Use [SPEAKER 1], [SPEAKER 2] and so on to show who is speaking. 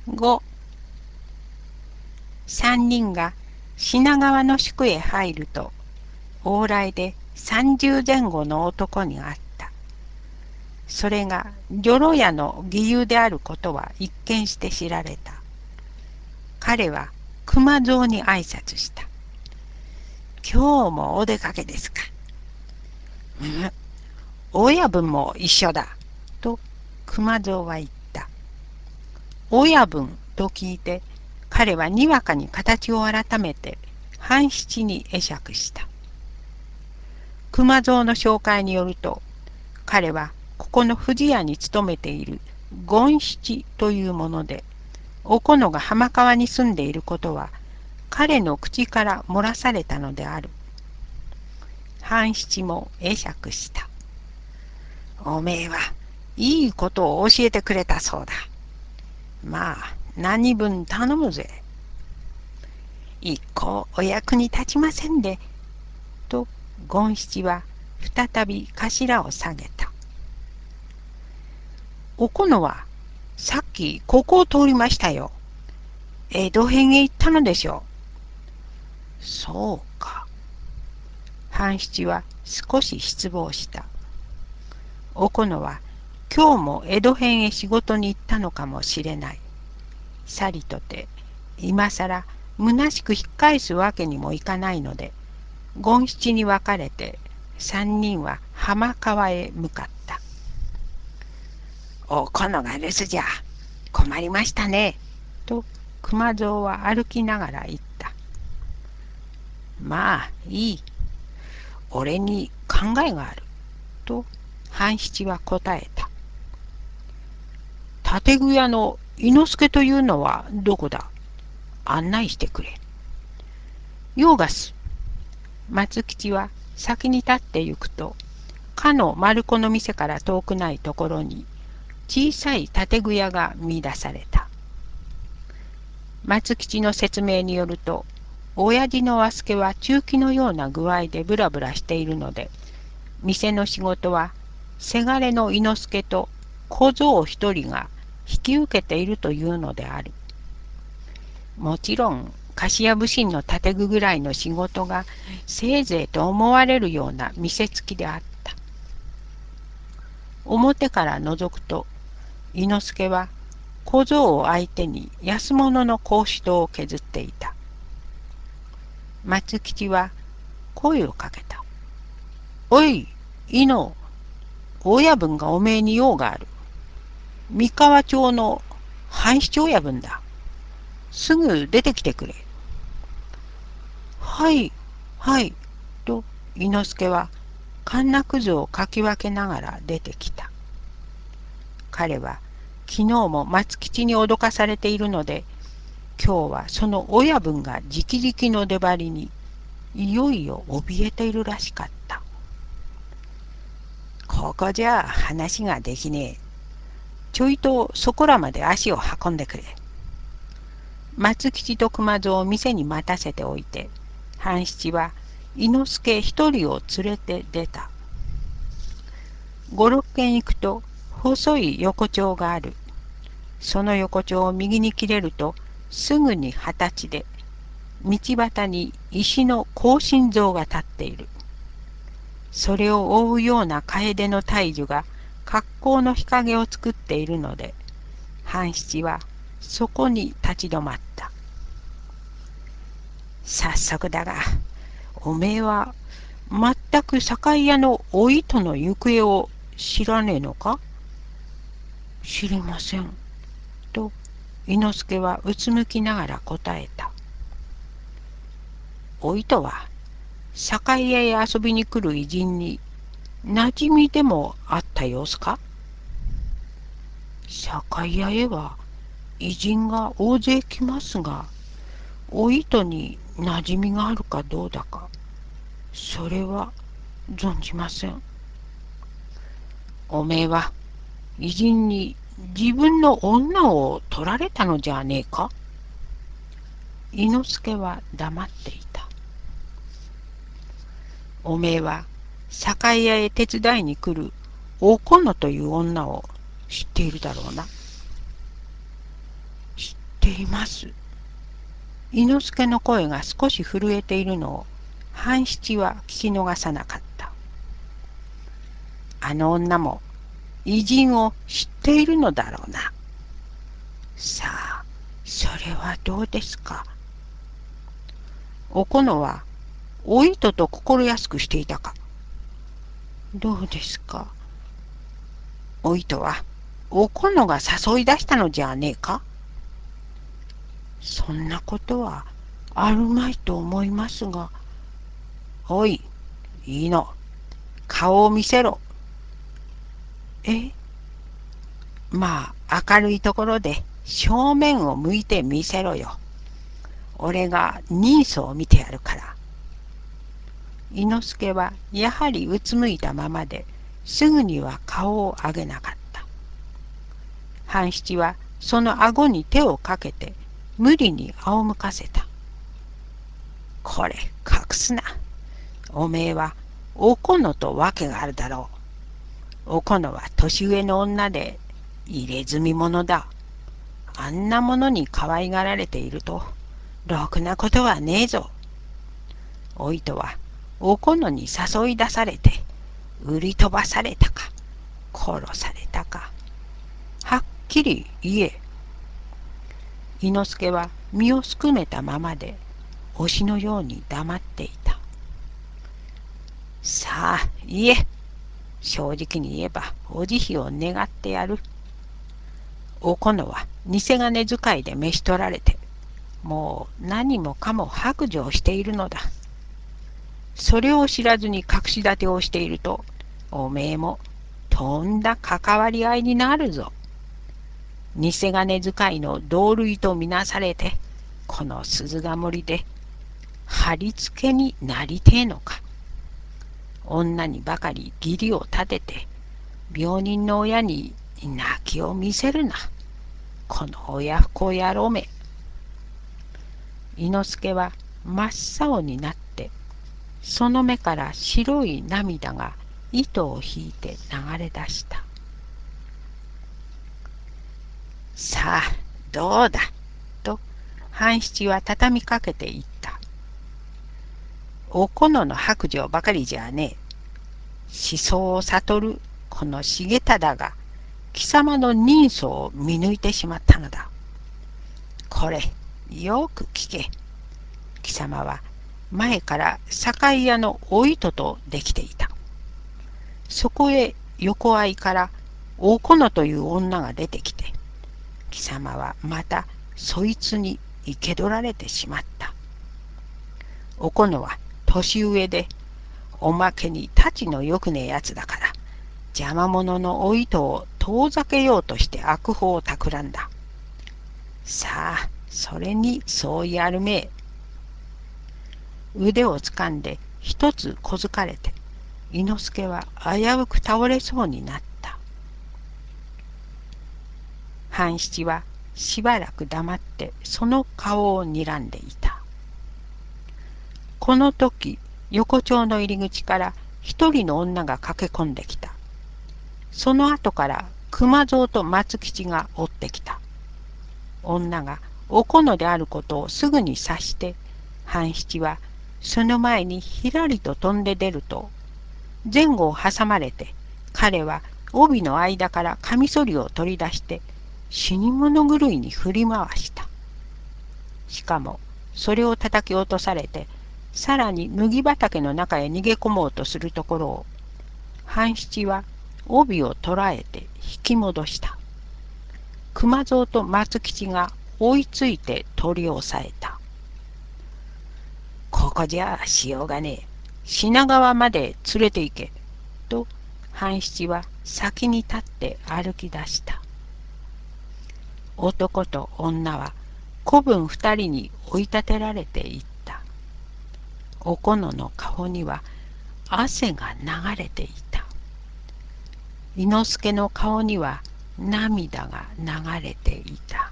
[SPEAKER 1] 5、三人が品川の宿へ入ると、往来で30前後の男に会った。それが女郎屋の義勇であることは一見して知られた。彼は熊蔵に挨拶した。今日もお出かけですか。うん、親分も一緒だ。と熊蔵は言った。親分と聞いて、彼はにわかに形を改めて半七に会釈した。熊蔵の紹介によると、彼はここの富士屋に勤めている権七というもので、おこのが浜川に住んでいることは彼の口から漏らされたのである。半七も会釈した。おめえはいいことを教えてくれたそうだ。まあ何分頼むぜ。一向お役に立ちませんで。と権七は再び頭を下げた。おこのはさっきここを通りましたよ。江戸辺へ行ったのでしょう。そうか。半七は少し失望した。おこのは今日も江戸辺へ仕事に行ったのかもしれない。さりとて今さら虚しく引っ返すわけにもいかないので、権七に分かれて三人は浜川へ向かった。おこのが留守じゃ。困りましたね。と熊蔵は歩きながら言った。まあいい。俺に考えがある。と半七は答えた。建具屋の伊之助というのはどこだ。案内してくれ。ヨーガス。松吉は先に立って行くと、かの丸子の店から遠くないところに小さい建具屋が見出された。松吉の説明によると、親父の和助は中気のような具合でブラブラしているので、店の仕事はせがれの伊之助と小僧一人が引き受けているというのである。もちろん菓子屋普請の建具ぐらいの仕事がせいぜいと思われるような見せつきであった。表から覗くと、伊之助は小僧を相手に安物の格子戸を削っていた。松吉は声をかけた。おい、伊能、親分がおめえに用がある。三河町の藩士親分だ。すぐ出てきてくれ。はい、はい、と伊之助はかんなくずをかき分けながら出てきた。彼は昨日も松吉に脅かされているので、今日はその親分が直々の出張りにいよいよ怯えているらしかった。ここじゃ話ができねえ。ちょいとそこらまで足を運んでくれ。松吉と熊蔵を店に待たせておいて、半七は伊之助一人を連れて出た。五六軒行くと細い横丁がある。その横丁を右に切れるとすぐに二十歳で、道端に石の庚申像が立っている。それを覆うような楓の大樹が格好の日陰を作っているので、半七はそこに立ち止まった。早速だが、おめえは全く酒屋のお糸の行方を知らねえのか。知りません。と伊之助はうつむきながら答えた。お糸は酒屋へ遊びに来る偉人に馴染みでもあった様子か。酒屋へは偉人が大勢来ますが、お糸に馴染みがあるかどうだか、それは存じません。おめえは偉人に自分の女を取られたのじゃねえか。伊之助は黙っていた。おめえは酒屋へ手伝いに来るおこのという女を知っているだろうな。知っています。伊之助の声が少し震えているのを半七は聞き逃さなかった。あの女も偉人を知っているのだろうな。さあ、それはどうですか。おこのはお糸と心安くしていたか。どうですか。お糸はおこのが誘い出したのじゃねえか。そんなことはあるまいと思いますが。おい、いいの。顔を見せろ。え、まあ明るいところで正面を向いて見せろよ。俺が人相を見てやるから。伊之助はやはりうつむいたままですぐには顔を上げなかった。半七はその顎に手をかけて無理に仰向かせた。これ隠すな。おめえはおこのと訳があるだろう。おこのは年上の女で入れ墨者だ。あんなものに可愛がられているとろくなことはねえぞ。おいとはおこのに誘い出されて売り飛ばされたか殺されたかはっきり言え。伊之助は身をすくめたままで推しのように黙っていた。さあ言え。正直に言えばお慈悲を願ってやる。おこのは偽金使いで召し取られてもう何もかも白状しているのだ。それを知らずに隠し立てをしているとおめえもとんだ関わり合いになるぞ。偽金使いの同類とみなされてこの鈴ヶ森で貼り付けになりてえのか。女にばかり義理を立てて病人の親に泣きを見せるな。この親不孝野郎め。伊之助は真っ青になってその目から白い涙が糸を引いて流れ出した。さあどうだと半七は畳みかけていった。おこのの白状ばかりじゃねえ。思想を悟るこの重忠が貴様の人相を見抜いてしまったのだ。これよく聞け。貴様は前から酒屋のお糸とできていた。そこへ横合いからおこのという女が出てきて貴様はまたそいつに生け取られてしまった。おこのは年上でおまけにたちのよくねえやつだから邪魔者のお糸を遠ざけようとして悪法を企んだ。さあそれにそうやるめえ。腕をつかんで一つ小づかれて伊之助は危うく倒れそうになった。半七はしばらく黙ってその顔を睨んでいた。この時横丁の入り口から一人の女が駆け込んできた。その後から熊蔵と松吉が追ってきた。女がおこのであることをすぐに察して半七はその前にひらりと飛んで出ると前後を挟まれて彼は帯の間からカミソリを取り出して死に物狂いに振り回した。しかもそれを叩き落とされてさらに麦畑の中へ逃げ込もうとするところを半七は帯を捕らえて引き戻した。熊蔵と松吉が追いついて取り押さえた。ここじゃしようがねえ。品川まで連れて行け。と半七は先に立って歩き出した。男と女は子分二人に追い立てられていった。おこのの顔には汗が流れていた。伊之助の顔には涙が流れていた。